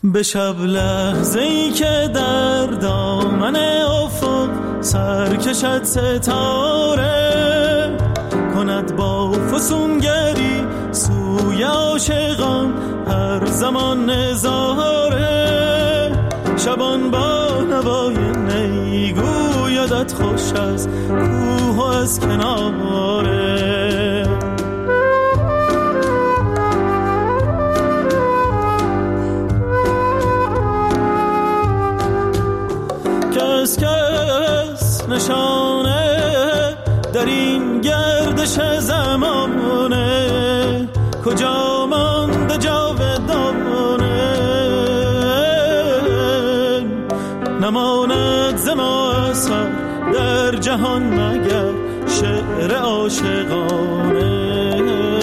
به شب لحظه‌ای که در دامن افق سر کشد ستاره، کند با فسونگری سوی عاشقان هر زمان نظاره. شبان با نوای نی گویدت خوش از کوه و از کناره. کس کس نشانه در این گردش زمانه، کجا مانده جاودانه. نماند ز ما اثر در جهان مگر شعر عاشقانه.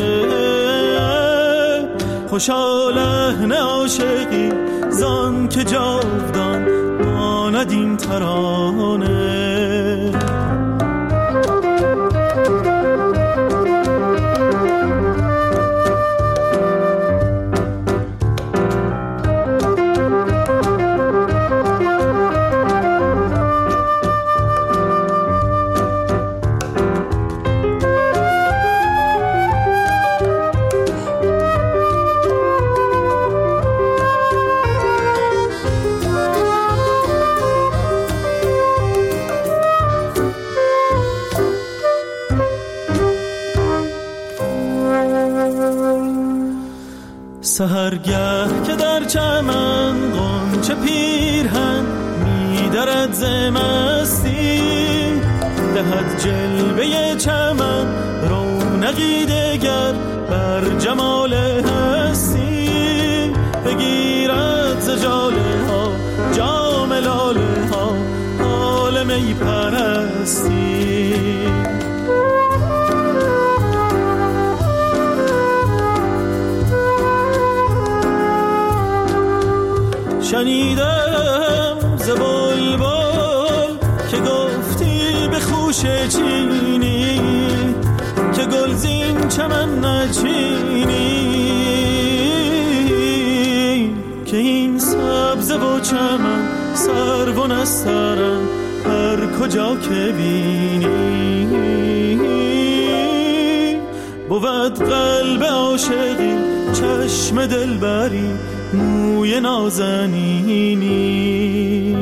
خوشا لحن عاشقی زان که جاودان ماند این ترانه. سحرگه که در چمن غنچه پیرهن می‌درد ز مستی، دهد جلوه چمن رونقی دگر بر جمال هستی. بگیرد ز ژاله ها جام لاله ها حال می پرستی. شنیدم ز بلبل که گفتی به خوشه چینی، که گلزین چمن نچینی، که این سبزه و چمن سرو و نسترن هر کجا که بینی. بود قلب عاشقی چشم دلبری موی نازنینی.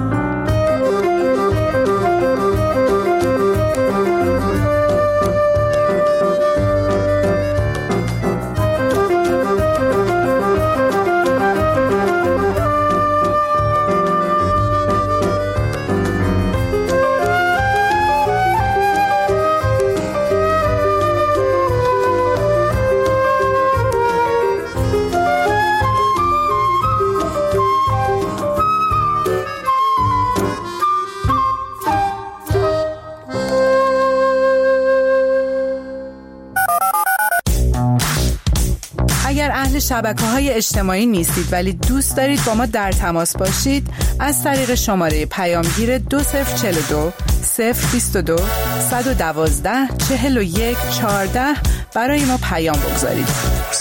شبکه‌های اجتماعی نیستید ولی دوست دارید با ما در تماس باشید، از طریق شماره پیامگیر 2042 022 112 41 14 برای ما پیام بگذارید.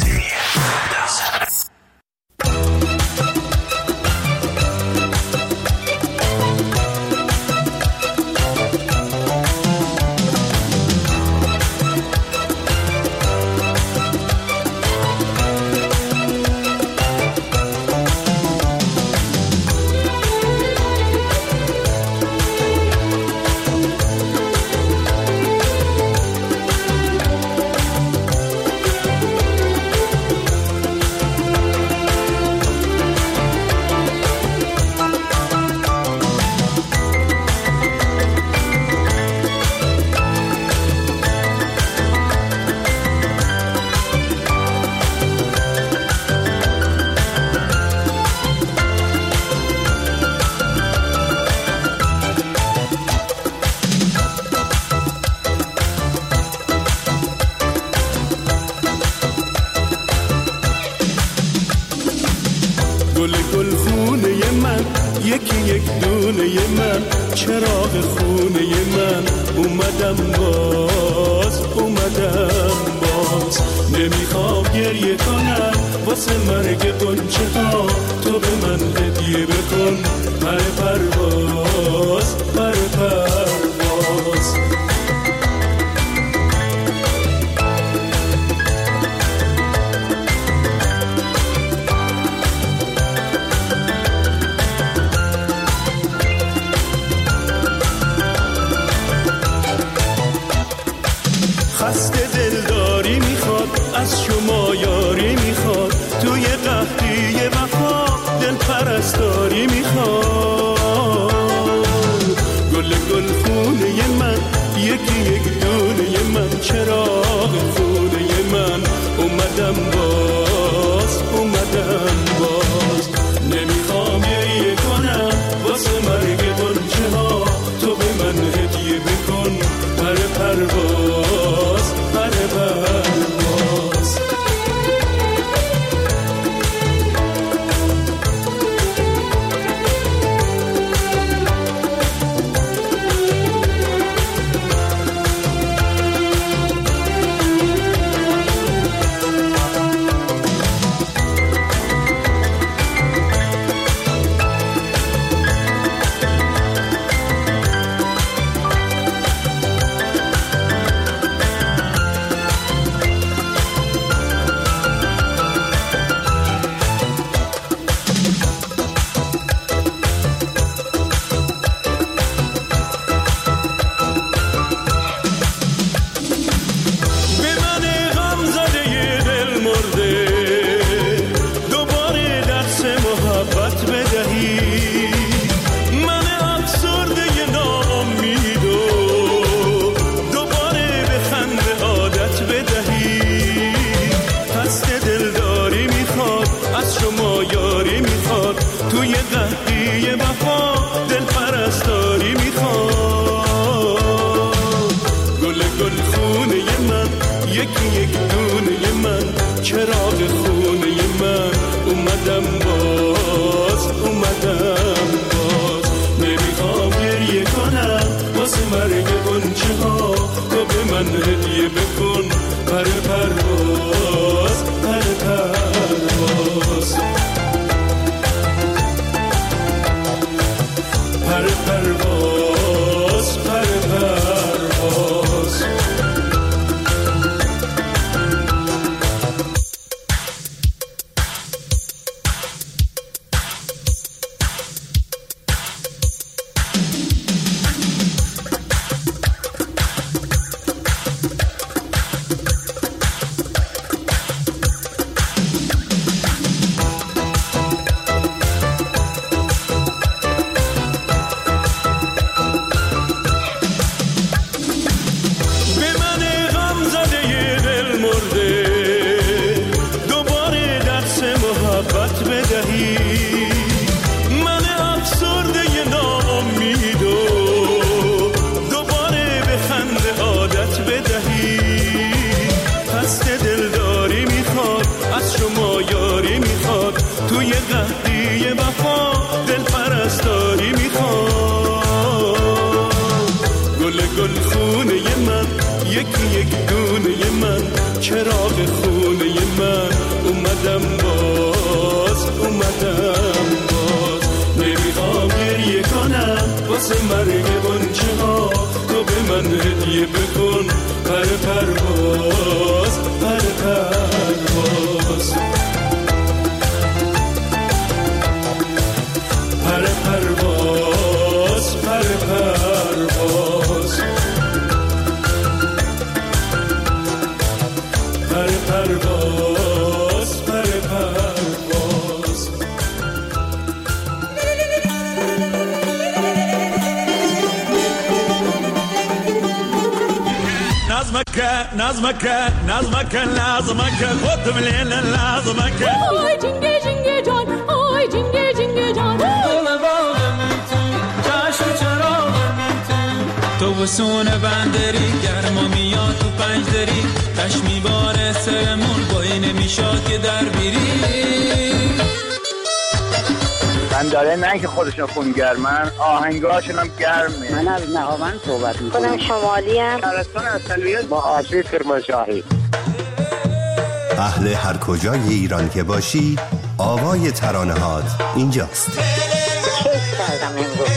یکی یک دونه من، چراغ خونه من، اومدم باز. باز. نمیخوام گریه کنم واسه مرگ غنچه ها، تو به من هدیه بکن پر پرواز پر پرواز. خسته دلداری میخواد از شما یاری میخواد، توی قحطی وفا دل پرستاری میخواد. گل گل خونه من یکی یک دونه من، چراغ خونه من اومدم باز اومدم باز. نمیخوام گریه کنم واسه مرگ غنچه ها، تو به من هدیه بکن پر پرواز پر پرواز. توی قحطی وفا دل پرستاری میخواد. گل گل خونه من یکی یک دونه من، چراغ خونه من اومدم باز اومدم باز. نمیخوام گریه کنم واسه مرگ غنچه ها، تو به من هدیه بکن پر پرواز پر پرواز پر پرواز پر پرواز. توی قحطی وفا دل پرستاری میخواد. گل گل خونه من یکی یک دونه من، چراغ خونه من اومدم باز اومدم باز. نمیخوام گریه کنم واسه مرگ غنچه ها، تو به من هدیه بکن پر پرواز پر پرواز پر پرواز پر پرواز پر پرواز پر پرواز. نظمك خد من الليل لازمك. آی جنگه جنگه جان آی جنگه جنگه جان، تو بسون بندری گرما میاد تو پنجدری، تش میباره سرمون بایی نمیشاد که در بیری. بنداره نه که خودشون خونگرمن، آهنگاشون هم گرمه. من از نهاوند صحبت میکنم. خودم شمالی ام. شهرستان اصلیت با آسیب کرمانشاهی. اهل هر کجای ایران که باشی، آوای ترانه‌هات اینجاست. کیف کردم امروز.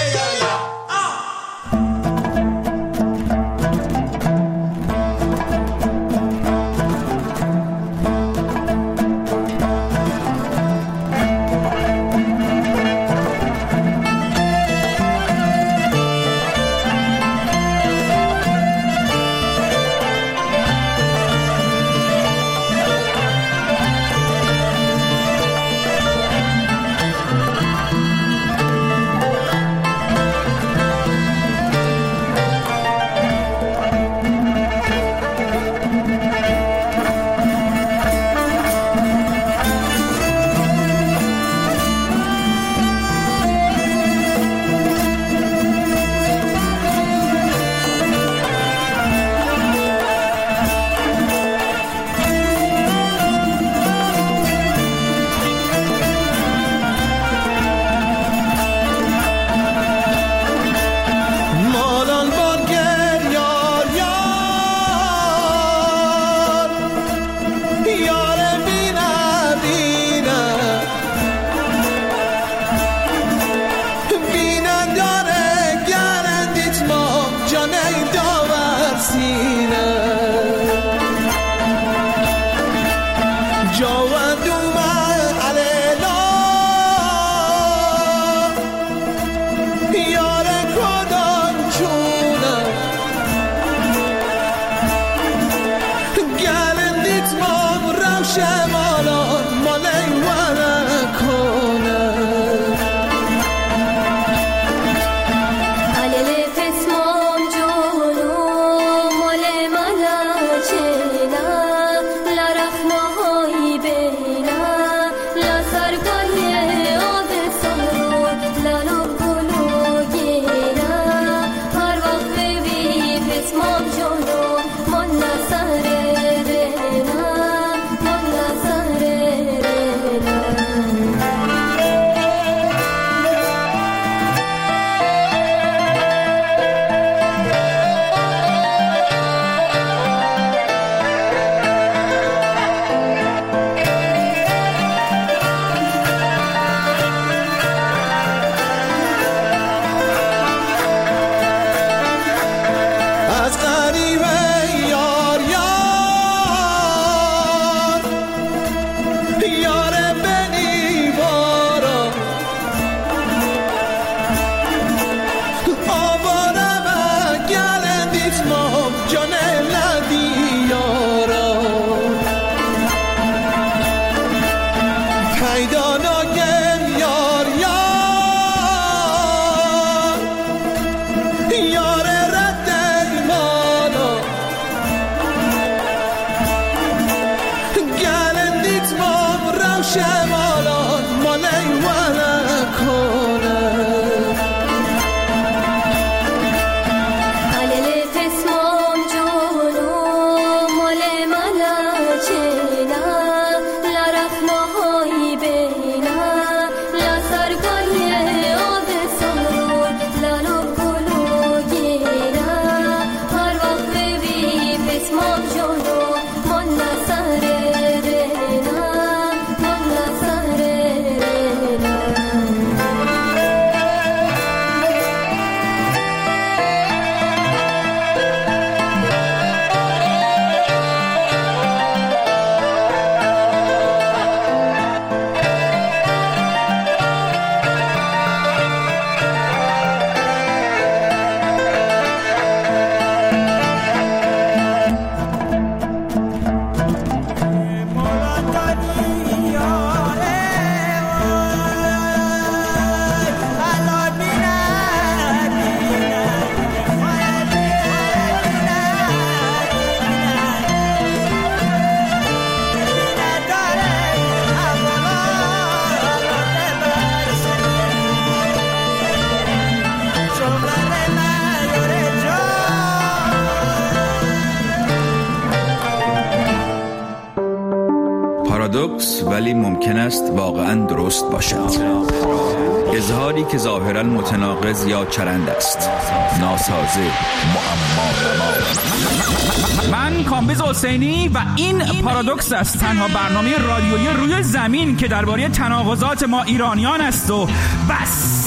پارادوکس ولی ممکن است واقعاً درست باشد. اظهاری که ظاهراً متناقض یا چرند است. ناسازه، معما. من من کامبیز حسینی و این پارادوکس است، تنها برنامه رادیویی روی زمین که درباره تناقضات ما ایرانیان است و بس.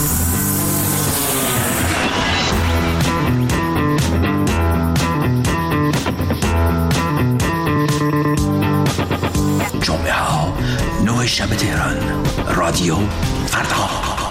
جمعه ها 9 شب تهران، رادیو فردا.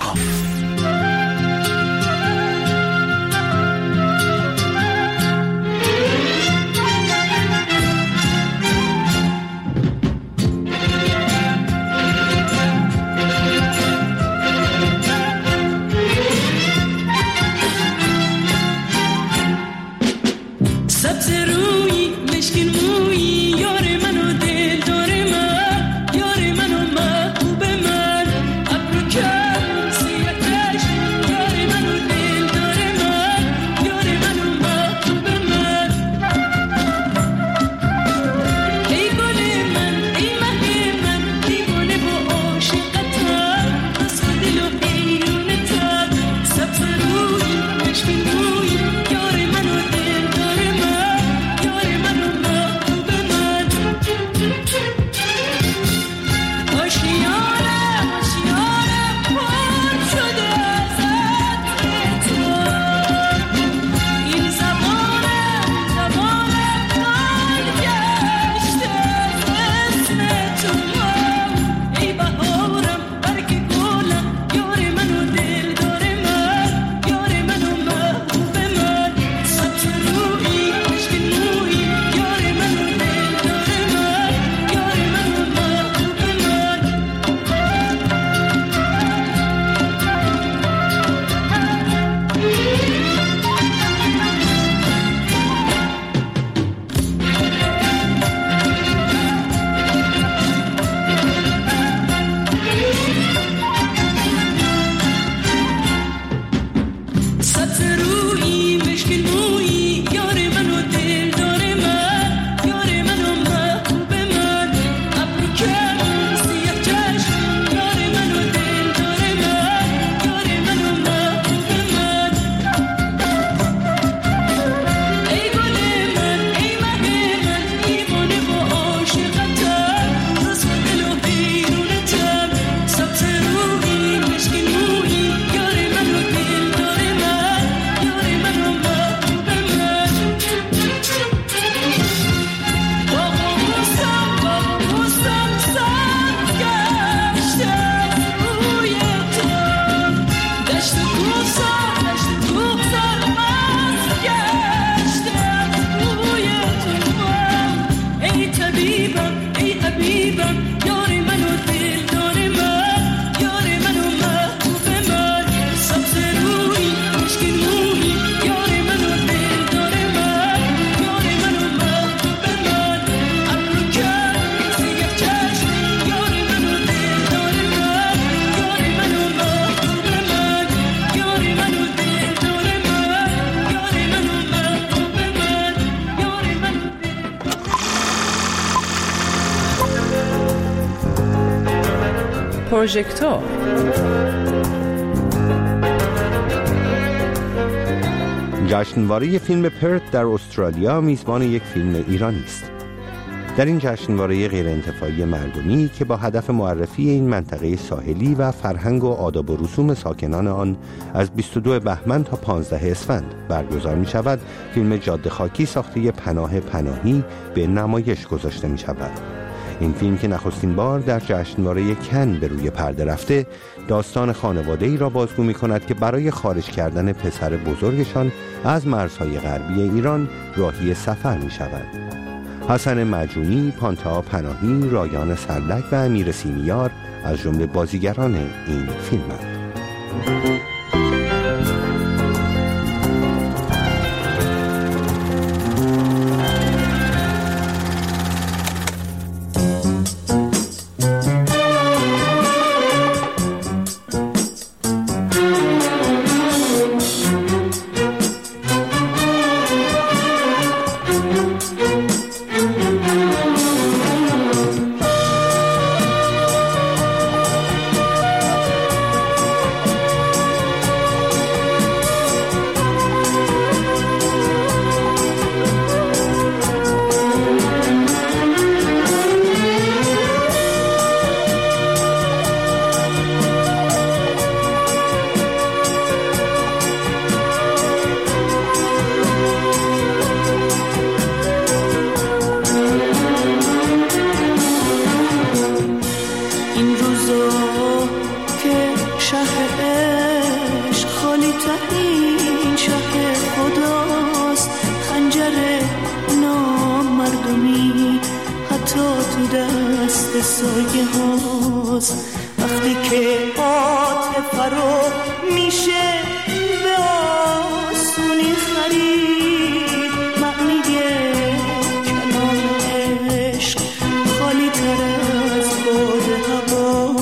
پروژکتور. جشنواره فیلم پرت در استرالیا میزبان یک فیلم ایرانی است. در این جشنواره غیرانتفاعی مردمی که با هدف معرفی این منطقه ساحلی و فرهنگ و آداب و رسوم ساکنان آن از 22 بهمن تا 15 اسفند برگزار می شود، فیلم جاده خاکی ساخته پناه پناهی به نمایش گذاشته می شود. این فیلم که نخستین بار در جشنواره کن به روی پرده رفته، داستان خانواده‌ای را بازگو می‌کند که برای خارج کردن پسر بزرگشان از مرزهای غربی ایران راهی سفر می‌شوند. حسن مجونی، پانتا پناهی، رایان سرلک و امیر سیمیار از جمله بازیگران این فیلمند. آرامی حتی تو دست سایه هاست. وقتی که عاطفه رو میشه به آسونی خرید، معنی کلام عشق خالی تر از باد هوا.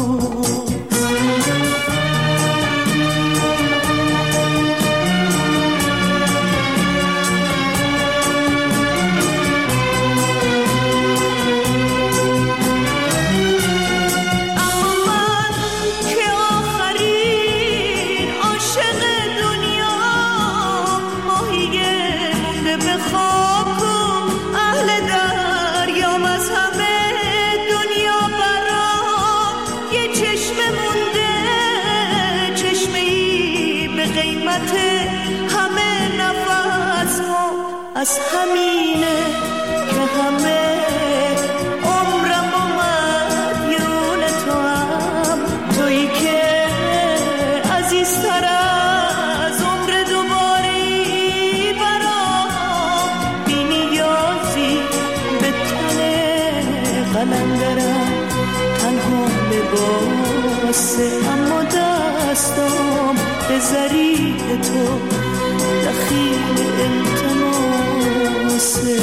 از همینه که همه عمرم و مدیون تو هم، تویی که عزیزتر از عمر دوباری برام، بی نیازی به تن قلندرم تنها لباسه، اما دستام به ضریح تو دخیل التماسه.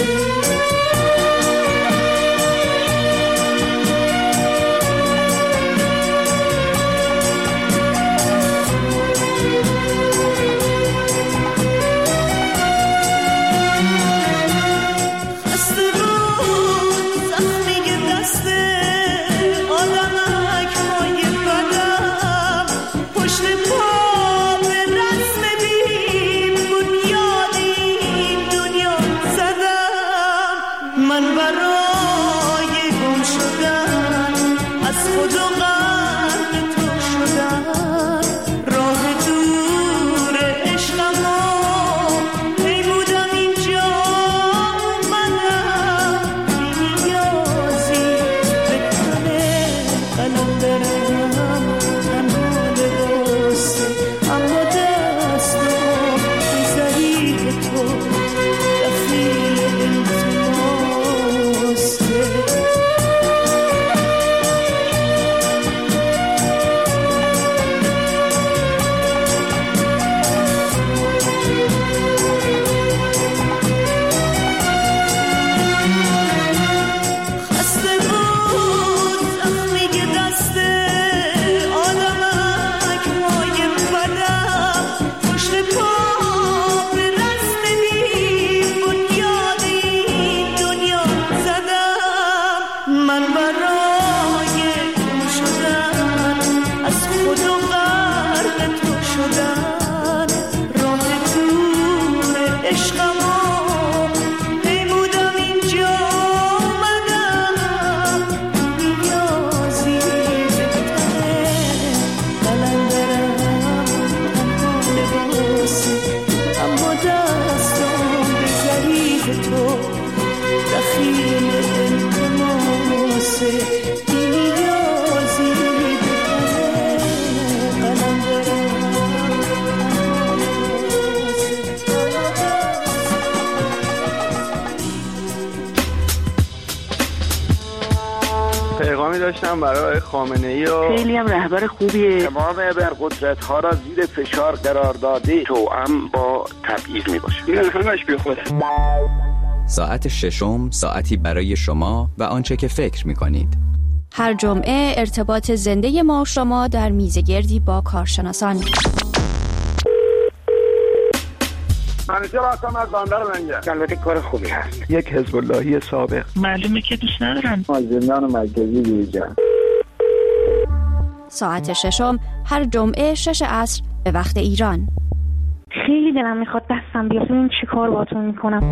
پیغامی داشتم برای خامنه‌ای و خیلی هم رهبر خوبیه. تمام ابرقدرت‌ها را زیر فشار قرار داده، توأم با تبعیض میباشه. این همش بیخوده. ساعت ششم، ساعتی برای شما و آنچه که فکر می‌کنید. هر جمعه ارتباط زنده ما و شما در میزگردی با کارشناسان. منیجر هستم از بندر منگه. البته کار خوبی هست. یک حزب اللهی سابق. معلومه که دوست ندارن. زندان مرکزی بیرجن. ساعت ششم هر جمعه 6 عصر به وقت ایران. خیلی دلم میخواد دستم بیاد، ببین چی کار باهاتون میکنم.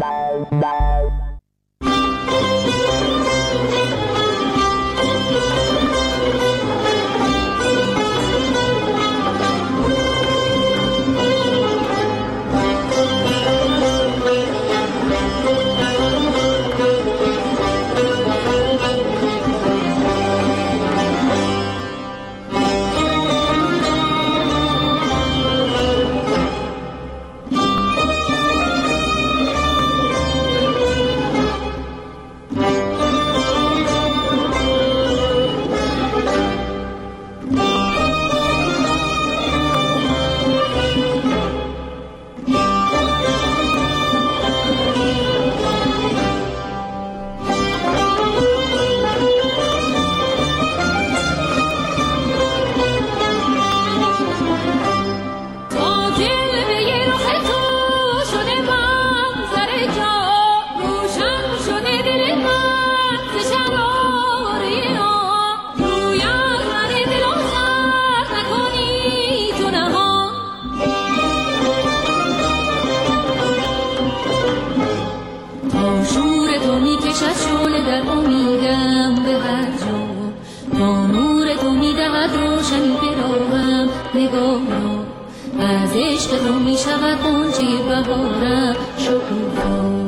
شور تو میکشد شعله در امیدم به هر جا، با نور تو میدهد روشنی به راهم نگاه را، از عشق تو میشود غنچه بهارم شکوفا.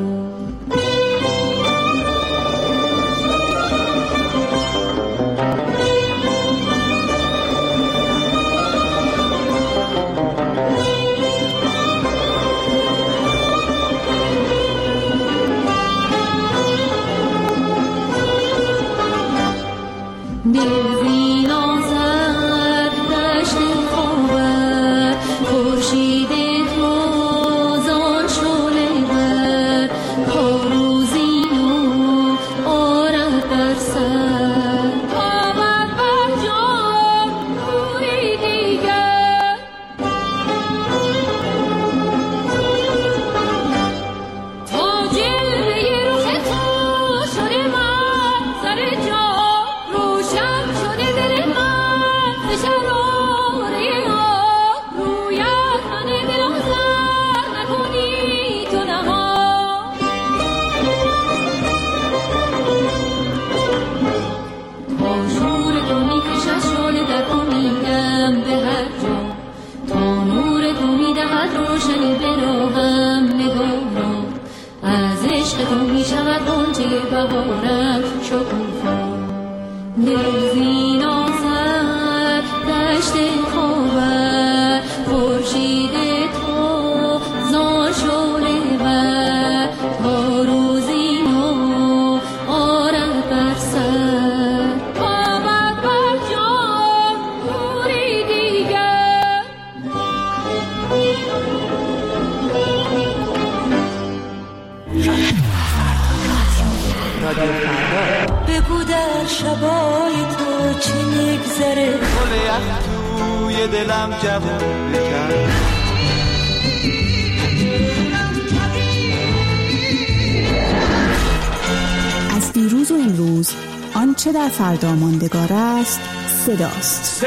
بگو در شبای تو چی میگذره، گل یخ توی دلم جوون بکن. از دیروز و امروز آنچه در فردا ماندگار است صداست.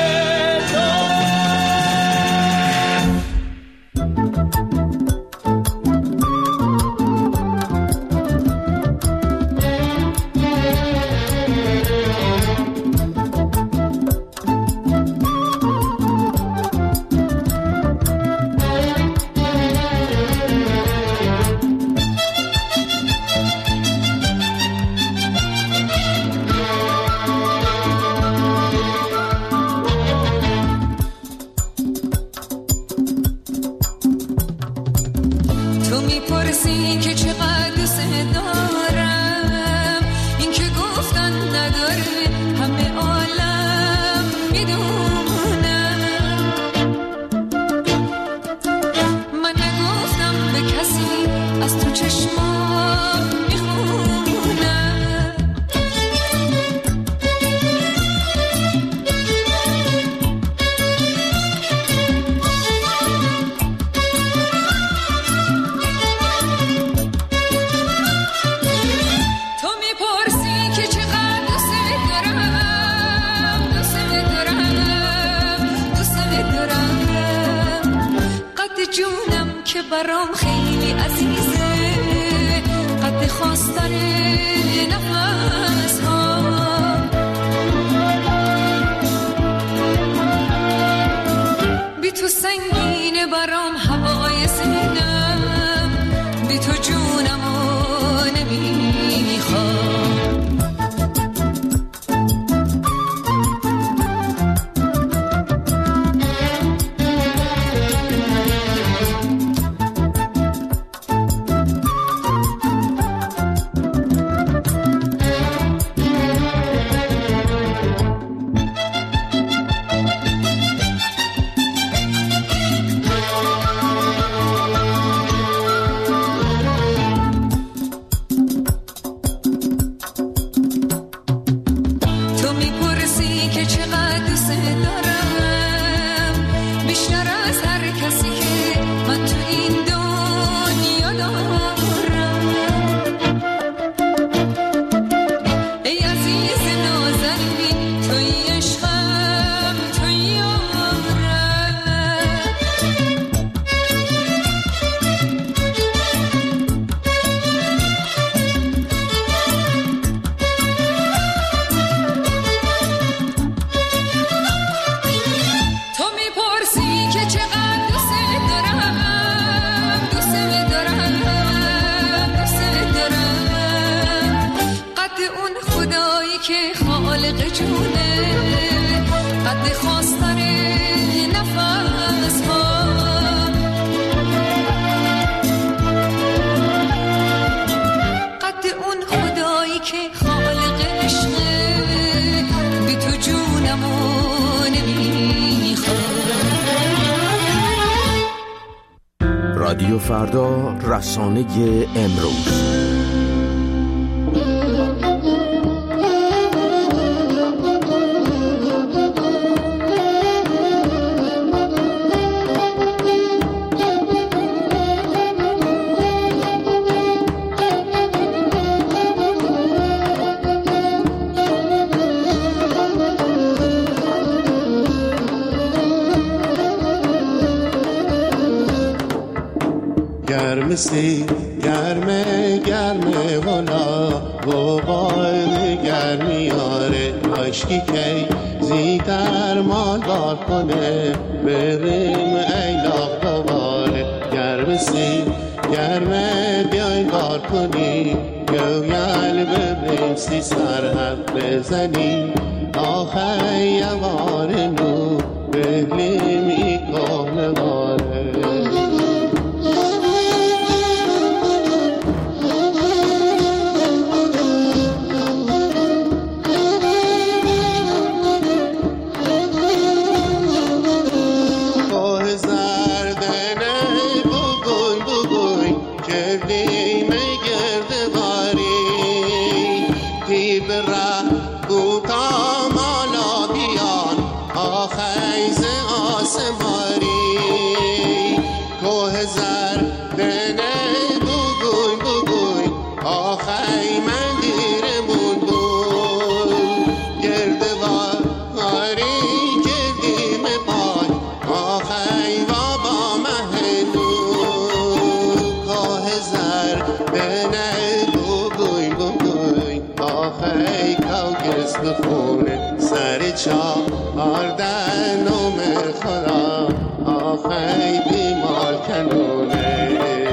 برام خیلی عزیزه، قد خواستن نفس ها. بی تو سنگینه برام هوای سینم، بی تو جونمو نمیخوام. که خالق جونه قد خواستن نفس ها قد اون خدایی که خالق عشقه بی تو جونمو نمیخواد. رادیو فردا، رسانه امروز. گرمه گرمه والا و باید گرمی آره عشقی که زیدر مال بار کنه بریم ایلاق دوباره. گرمه بیای بار کنی گویل ببین سی سرحب بزنی آخه یوار نو بگلیم ای کهنه واره. سر چهاردن نوم خدا آخی بیمال کنونه.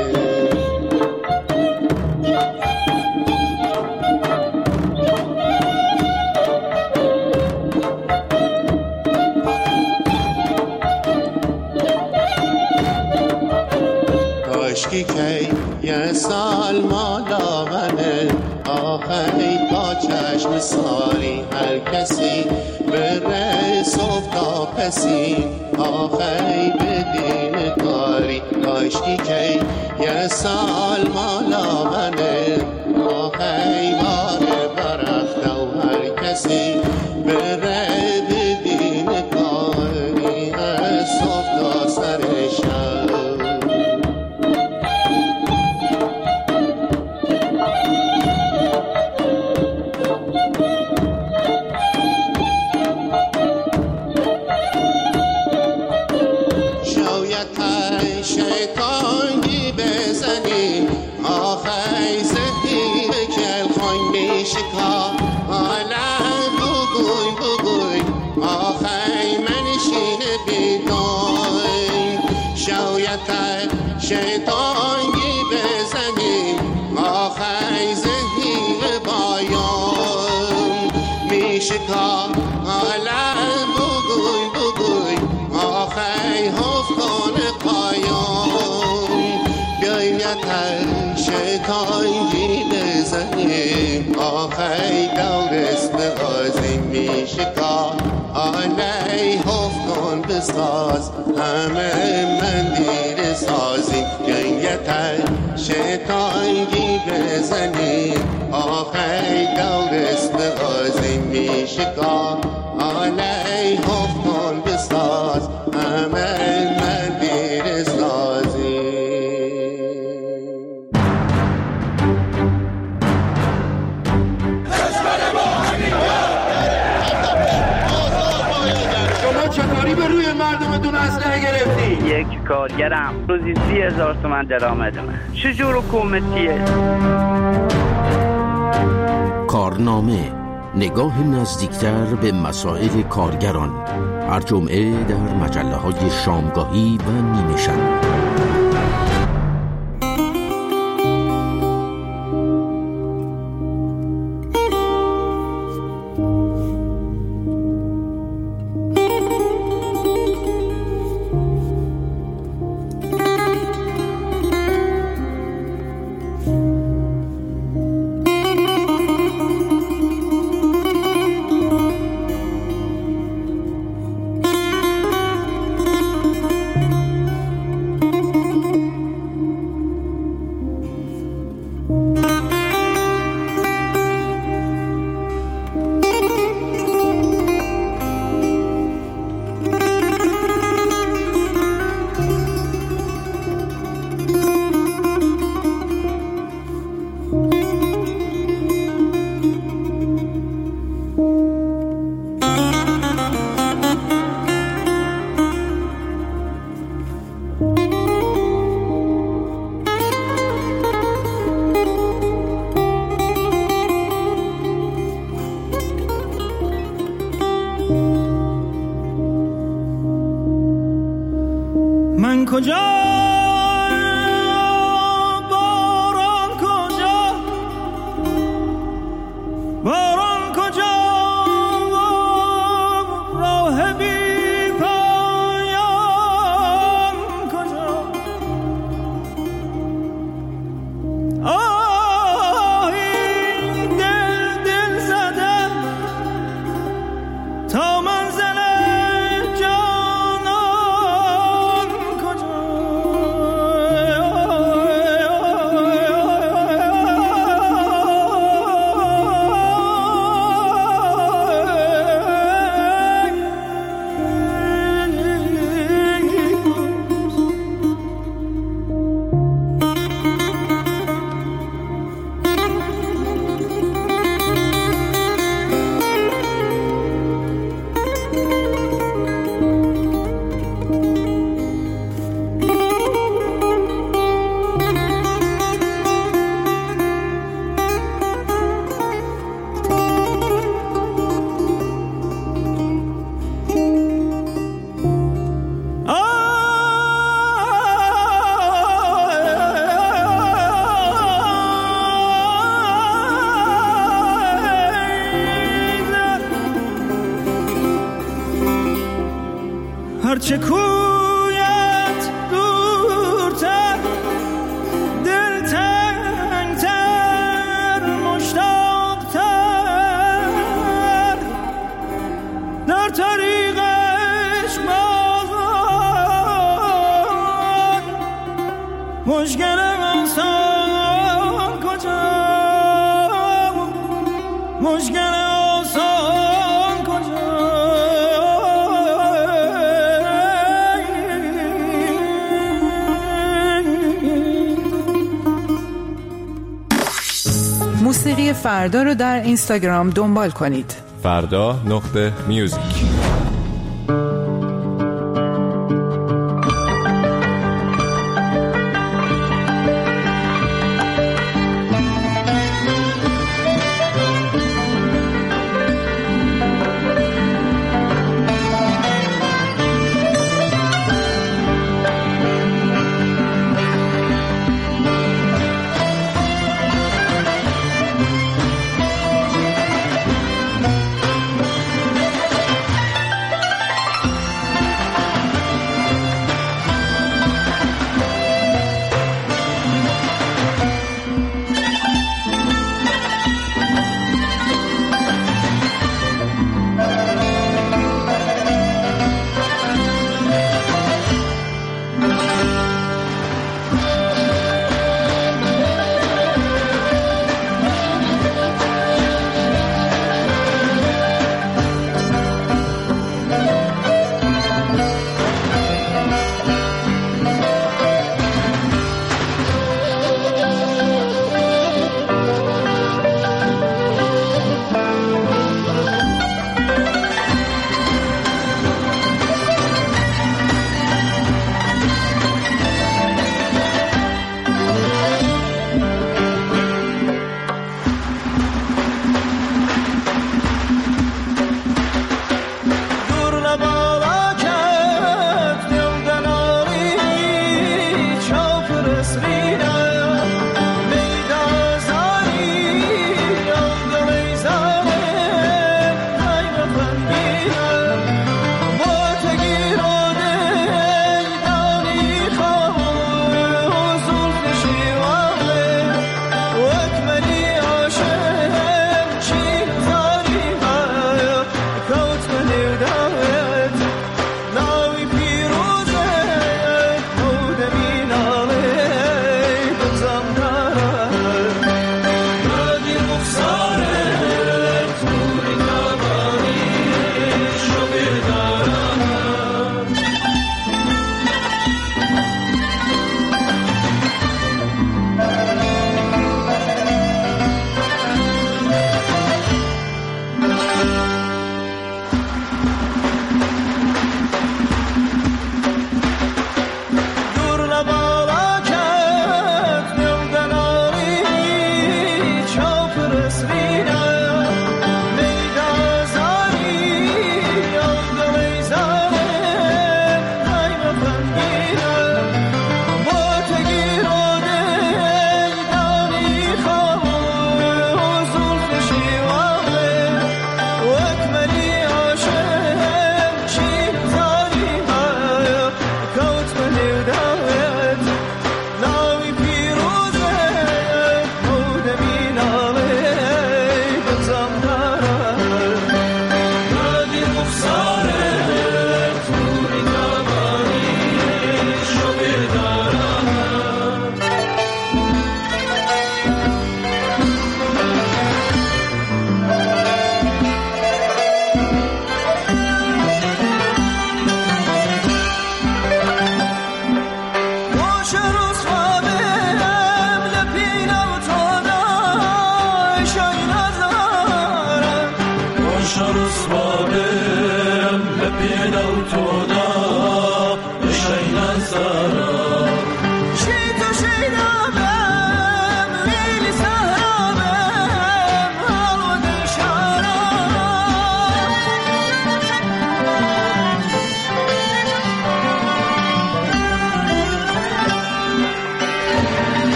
کاشکی که یه سال مالا منه آخی با چشم ساری هر کسی بره صبح تا پسی آخی بدین کاری. کاشکی که یه سال مالا منه آخی باره برخته و هر کسی بره بدین کاری از صبح تا سر شب. شیطانی بزنیم آخی زهیر بایان میشکا عالم بگوی آخی حف کنه قایان. بیایم یکر شیطانی بزنیم آخی دورست بغازیم میشکا علی حف کن بساز همه مندیر سازیم. گنگتر شیطانگی بزنیم آخی دورست بغازیم میشکا علی حف کن بساز همه مندیر سازیم. چطوری به روی مردمتون اسلحه گرفتی؟ یک کارگرم روزی 30,000 تومان درآمدمه. چجور حکومتیه؟ کارنامه، نگاه نزدیکتر به مسائل کارگران، هر جمعه در مجله‌های شامگاهی و نیمه شب. هرچه کویت دورتر دل تنگتر مشتاقتر در طریق عشق بازان مشکل آسان کجا مشکل آسان کجا موسیقی فردا رو در اینستاگرام دنبال کنید. فردا.میوزیک.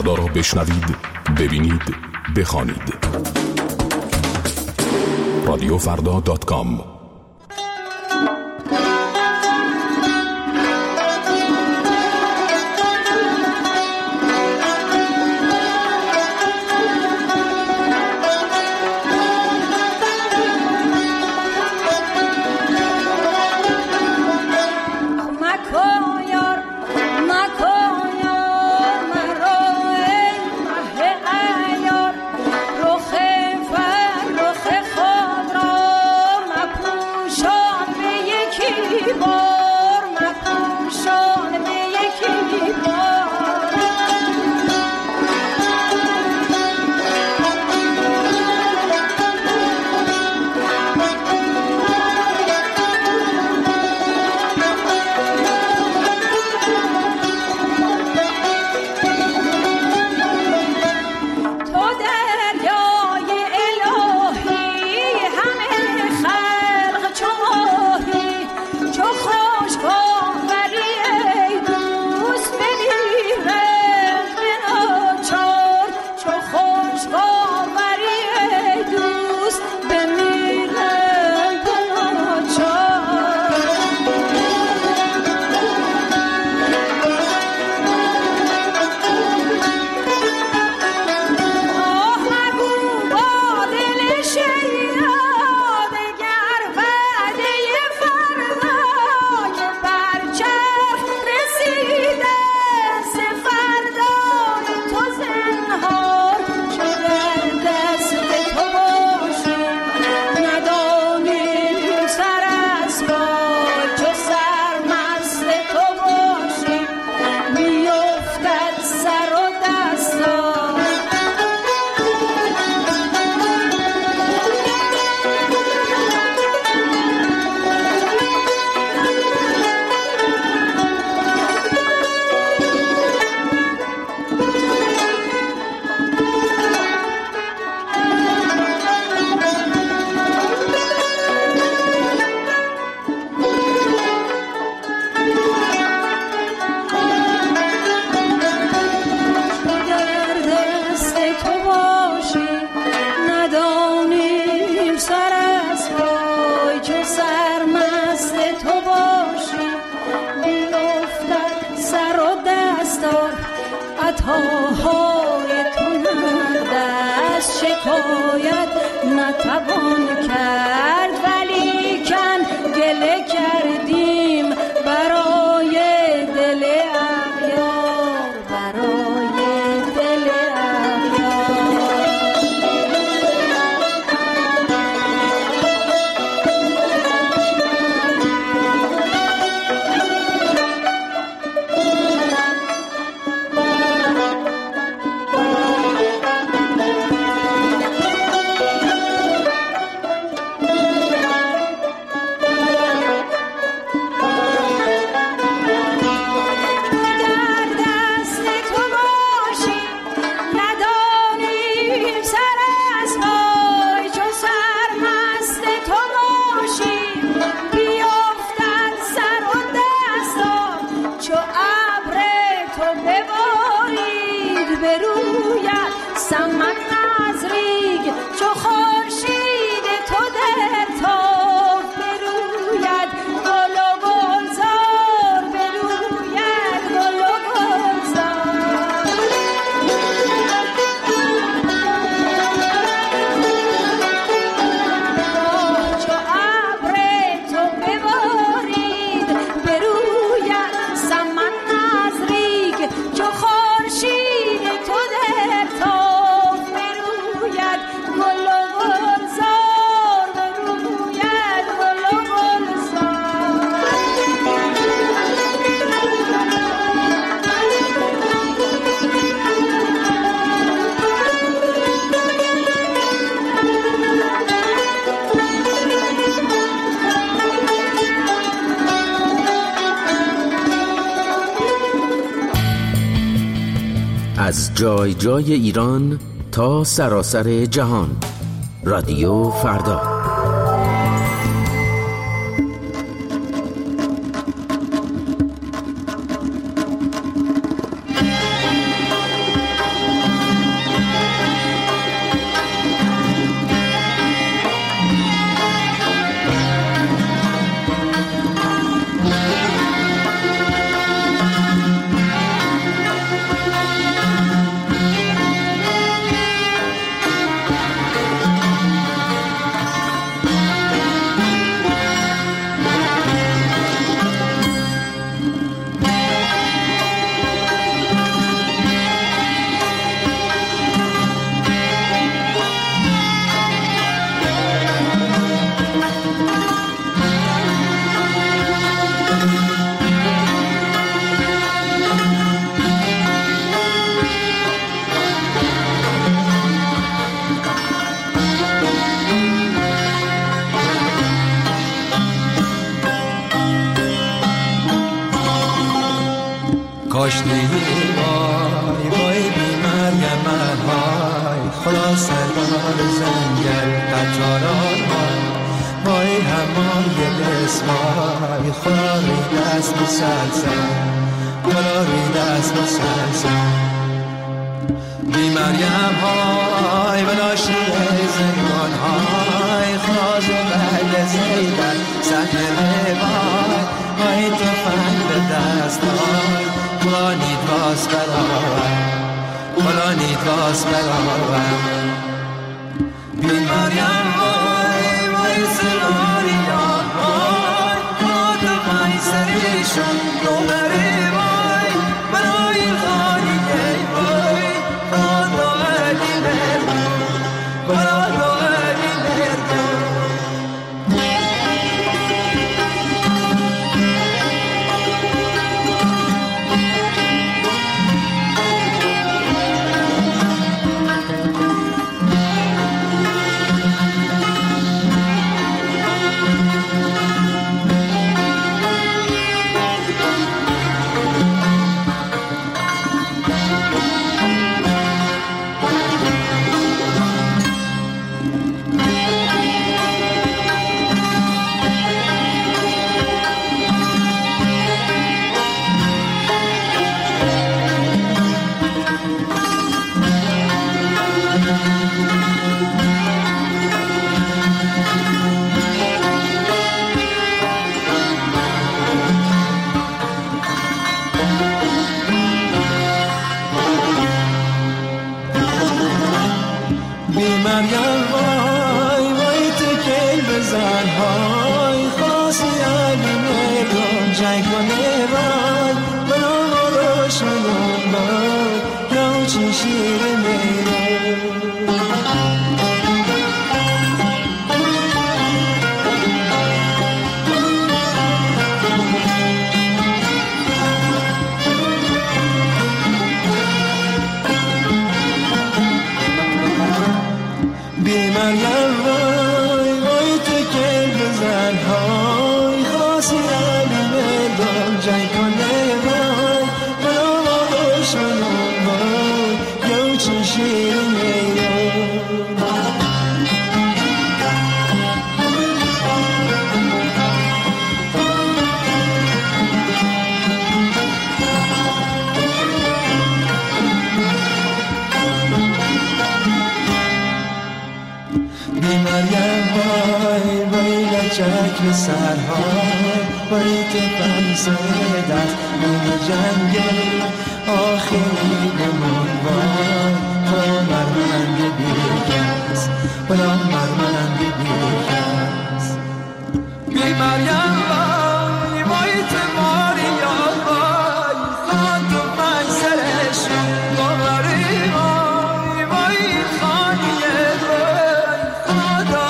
فردا را بشنوید، ببینید، بخوانید. رادیوفردا.com. از جای جای ایران تا سراسر جهان. رادیو فردا. کاشتی وای وای بی مریم من های خدا سردار زنگل قطاران وای همای بسمای خدا رید از مسلسل خدا رید از مسلسل بی مریم های بلاشی زنگان های خواز بل زیدن سهل وای های تو فند دست های خدا نید واس برآور خدا نید واس برآور بی مریم وای وای سواری وای خدا تو فند سریشون دوباره وای برای خانی وای خدا علی مردم خدا علی مردم مریم وای وای تکل بزن های خاصی علی مردم جنگ کنه وای برا روشنون وای یا چی شیر میرم مریم وای وای تکل بزن های خاصی علی مردم جنگ کنه وای برا روشنون وای یا چی شیر میرم بی مریم وای وای لچک به سرهای وای تفن سر دست من جنگل آخری نمون وای خدا مرمند بیرکس خدا مرمند بیرکس بی مریم وای وای تماری یاد وای خان تو پنج سرش باوری وای وای خانیه وای خدا